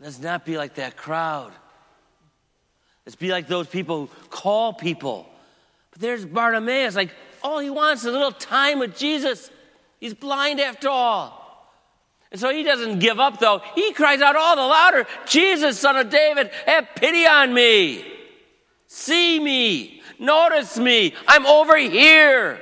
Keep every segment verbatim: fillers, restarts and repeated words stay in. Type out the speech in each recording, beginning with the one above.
Let's not be like that crowd. Let's be like those people who call people. But there's Bartimaeus, like, all he wants is a little time with Jesus. He's blind after all. And so he doesn't give up, though. He cries out all the louder, Jesus, Son of David, have pity on me. See me. Notice me. I'm over here.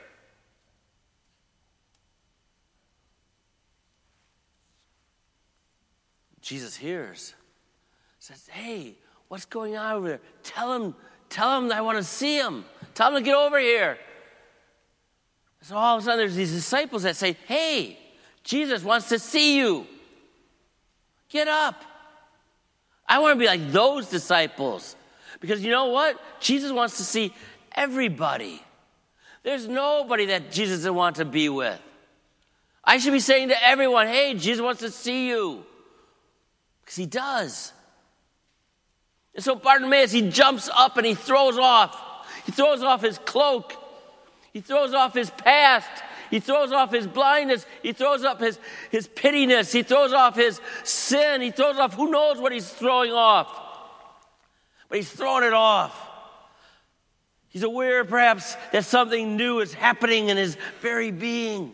Jesus hears. Says, hey, what's going on over there? Tell him, tell him that I want to see him. Tell him to get over here. So all of a sudden there's these disciples that say, hey, Jesus wants to see you. Get up. I want to be like those disciples. Because you know what? Jesus wants to see everybody. There's nobody that Jesus doesn't want to be with. I should be saying to everyone, hey, Jesus wants to see you. Because he does. And so Bartimaeus, he jumps up and he throws off. He throws off his cloak. He throws off his past. He throws off his blindness. He throws up his, his pittiness. He throws off his sin. He throws off who knows what he's throwing off. But he's throwing it off. He's aware perhaps that something new is happening in his very being.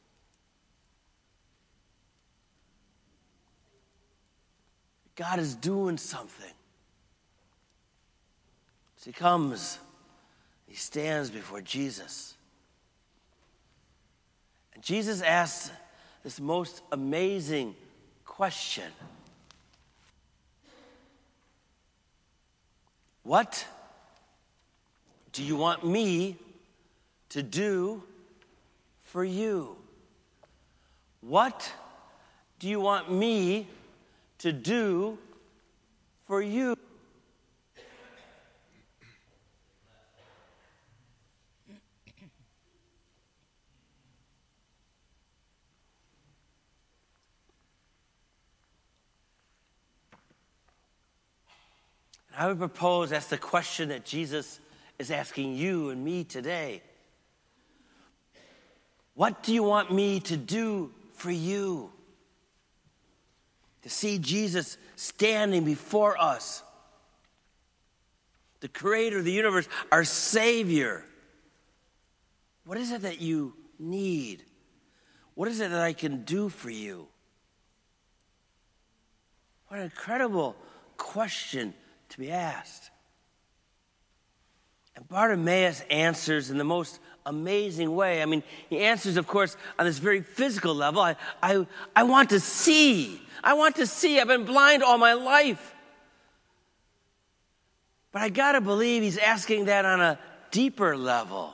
God is doing something. So he comes. He stands before Jesus. And Jesus asks this most amazing question. What do you want me to do for you? What do you want me to do for you? I would propose that's the question that Jesus is asking you and me today. What do you want me to do for you? To see Jesus standing before us, the creator of the universe, our Savior. What is it that you need? What is it that I can do for you? What an incredible question to be asked. And Bartimaeus answers in the most amazing way. I mean, he answers, of course, on this very physical level. I, I, I want to see. I want to see. I've been blind all my life. But I got to believe he's asking that on a deeper level.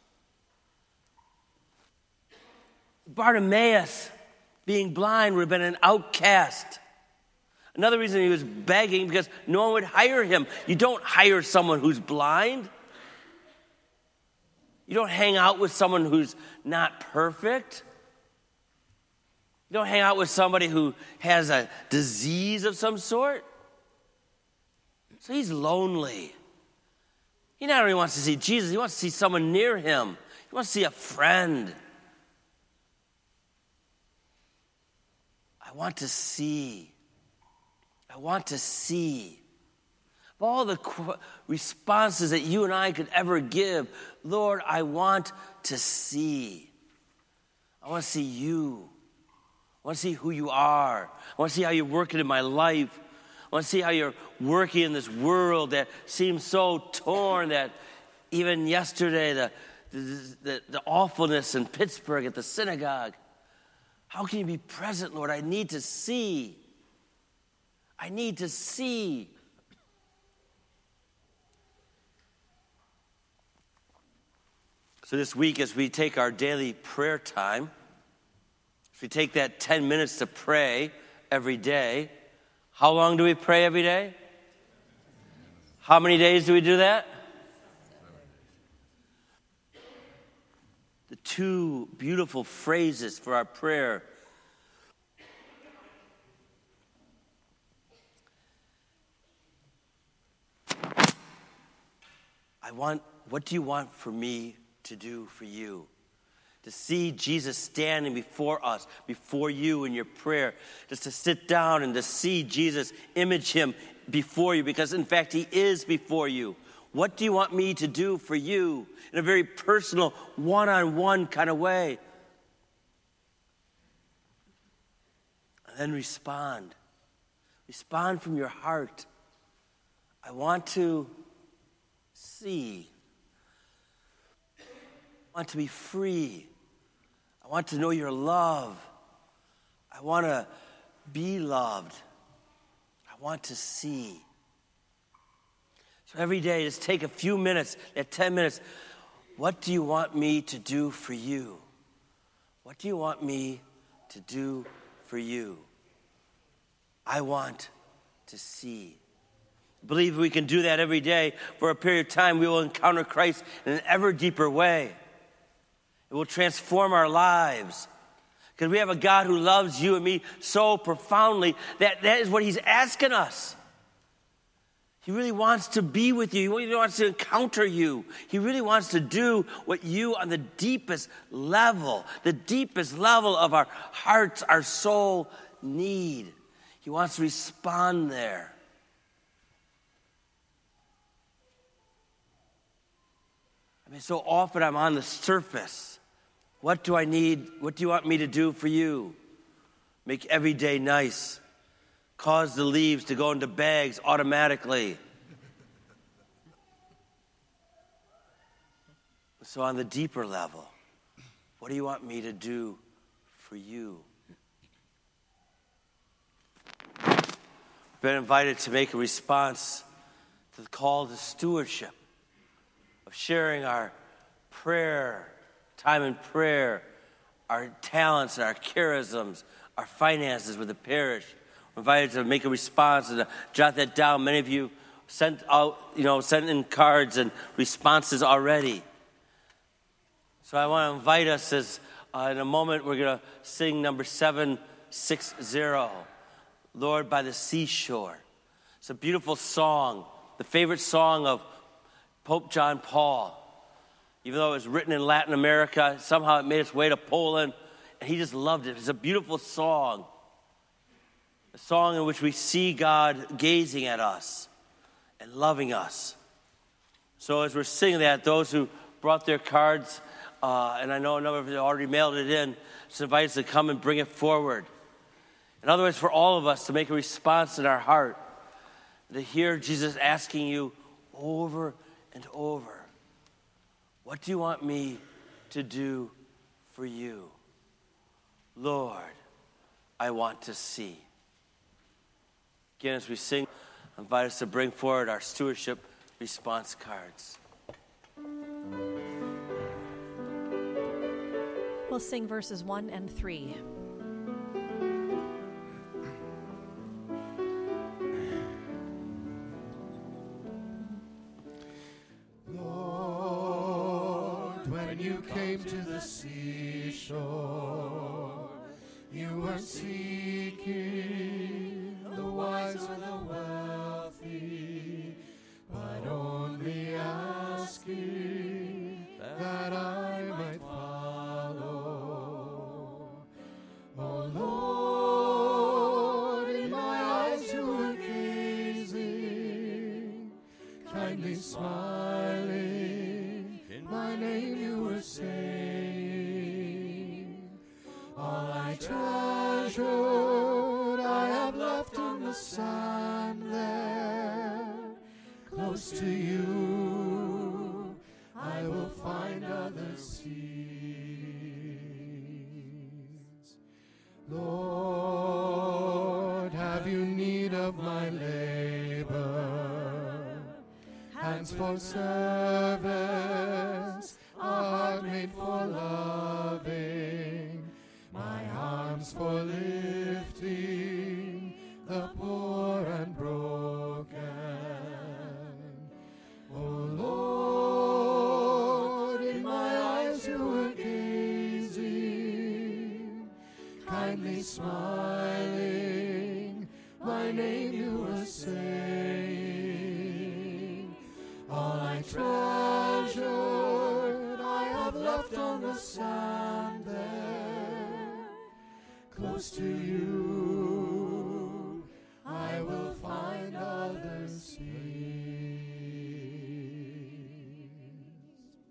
Bartimaeus, being blind, would have been an outcast. Another reason he was begging, because no one would hire him. You don't hire someone who's blind. You don't hang out with someone who's not perfect. You don't hang out with somebody who has a disease of some sort. So he's lonely. He not only wants to see Jesus, he wants to see someone near him. He wants to see a friend. I want to see. I want to see. Of all the qu- responses that you and I could ever give, Lord, I want to see. I want to see you. I want to see who you are. I want to see how you're working in my life. I want to see how you're working in this world that seems so torn that even yesterday, the, the, the, the awfulness in Pittsburgh at the synagogue. How can you be present, Lord? I need to see. I need to see. So this week, as we take our daily prayer time, as we take that ten minutes to pray every day, how long do we pray every day? How many days do we do that? The two beautiful phrases for our prayer. I want, what do you want for me to do for you? to see Jesus standing before us, before you in your prayer, just to sit down and to see Jesus, image him before you, because in fact he is before you. What do you want me to do for you in a very personal, one-on-one kind of way? And then respond. Respond from your heart. I want to see. I want to be free. I want to know your love. I want to be loved. I want to see. So every day, just take a few minutes, at ten minutes. What do you want me to do for you? What do you want me to do for you? I want to see. I believe we can do that every day. For a period of time, we will encounter Christ in an ever deeper way. It will transform our lives. Because we have a God who loves you and me so profoundly that that is what he's asking us. He really wants to be with you. He really wants to encounter you. He really wants to do what you on the deepest level, the deepest level of our hearts, our soul need. He wants to respond there. I mean, so often I'm on the surface. What do I need? What do you want me to do for you? Make every day nice. Cause the leaves to go into bags automatically. So on the deeper level, what do you want me to do for you? Been invited to make a response to the call to stewardship, of sharing our prayer, time in prayer, our talents, our charisms, our finances with the parish. We're invited to make a response and to jot that down. Many of you sent out, you know, sent in cards and responses already. So I want to invite us as uh, in a moment we're going to sing number seven sixty, Lord by the Seashore. It's a beautiful song, the favorite song of Pope John Paul. Even though it was written in Latin America, somehow it made its way to Poland, and he just loved it. It's a beautiful song, a song in which we see God gazing at us and loving us. So as we're singing that, those who brought their cards, uh, and I know a number of you already mailed it in, just invite us to come and bring it forward. In other words, for all of us to make a response in our heart, to hear Jesus asking you over and over, what do you want me to do for you? Lord, I want to see. Again, as we sing, I invite us to bring forward our stewardship response cards. We'll sing verses one and three. You came to the seashore. You weren't seeking the wise or the wealthy, but only asking that I might follow. Oh Lord, in my eyes you were gazing, kindly smiling, in my name you were saying, all I treasured I have left on the sand there. Close to you I will find other seas. Lord, have you need of my labor? Hands for service, a heart made for loving, my arms for lifting the poor and broken. Oh Lord, in my eyes you were gazing, kindly smiling, my name you were saying, all I treasured I have left on the sand. close to you.